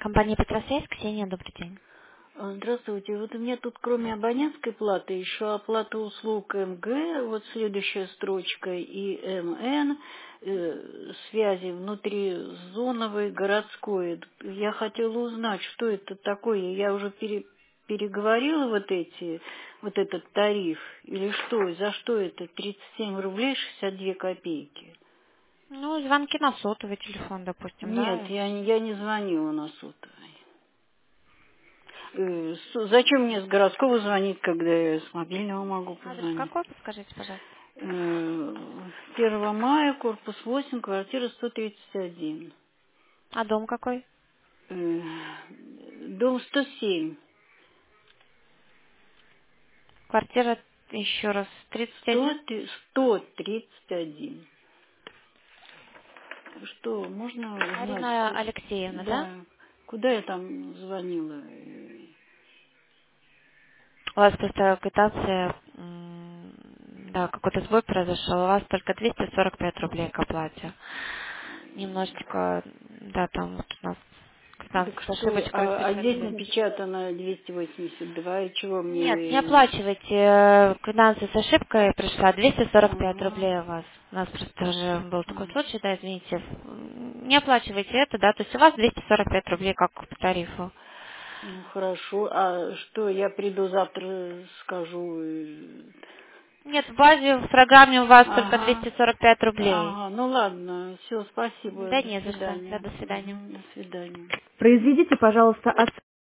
Компания Петросвязь, Ксения, добрый день. Здравствуйте. Вот у меня тут кроме абонентской платы еще оплата услуг МГ, вот следующая строчка, и МН, связи внутризоновой, городской. Я хотела узнать, что это такое. Я уже переговорила вот этот тариф, или что, за что это 37 рублей 62 копейки? Ну, звонки на сотовый телефон, допустим, Нет, да? я не звонила на сотовый. Зачем мне с городского звонить, когда я с мобильного могу Адрес позвонить? какой, подскажите, пожалуйста? 1 мая, корпус 8, квартира 131. А дом какой? Дом 107. Квартира, еще раз, 31? 131. Что, можно узнать, Марина Алексеевна, да? да, куда я там звонила? У вас просто квитанция, да, какой-то сбой произошел, у вас только 245 рублей к оплате. Немножечко, да, там вот у нас Так квитанция с что, ошибочкой а здесь 500. напечатано 282, и чего Нет, не мне... оплачивайте. Квитанция с ошибкой пришла. 245 Ага. рублей у вас. У нас просто уже был такой случай, да, извините. Не оплачивайте это, да, то есть у вас 245 рублей как по тарифу. Ну, хорошо. А что, я приду завтра, скажу... Нет, в базе, в программе у вас только Ага. 245 рублей. Ага, ну ладно. Все, спасибо. Да До не за что. Да, свидания. до свидания. До свидания. Произведите, пожалуйста,